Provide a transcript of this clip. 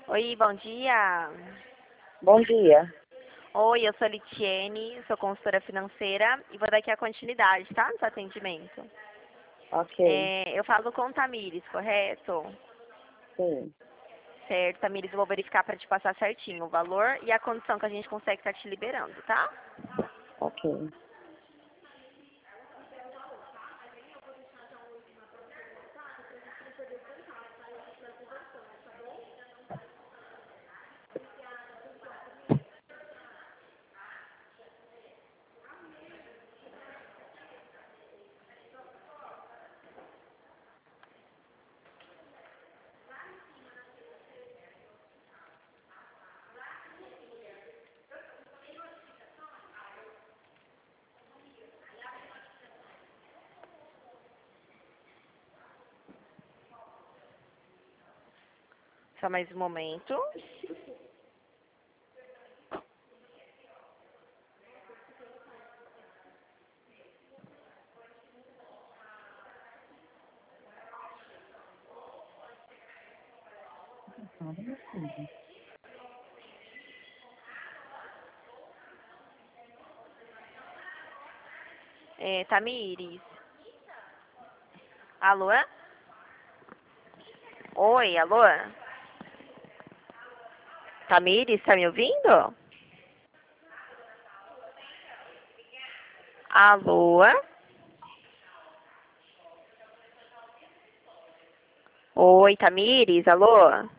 Oi, bom dia. Bom dia. Oi, eu sou a Litiene, sou consultora financeira e vou dar aqui a continuidade, tá? Do seu atendimento. Ok. Eu falo com Tamires, correto? Sim. Certo, Tamires, eu vou verificar para te passar certinho o valor e a condição que a gente consegue estar te liberando, tá? Ok. Só mais um momento. Tamires. Alô? Oi, alô? Tamires, tá me ouvindo? Alô? Oi, Tamires, alô?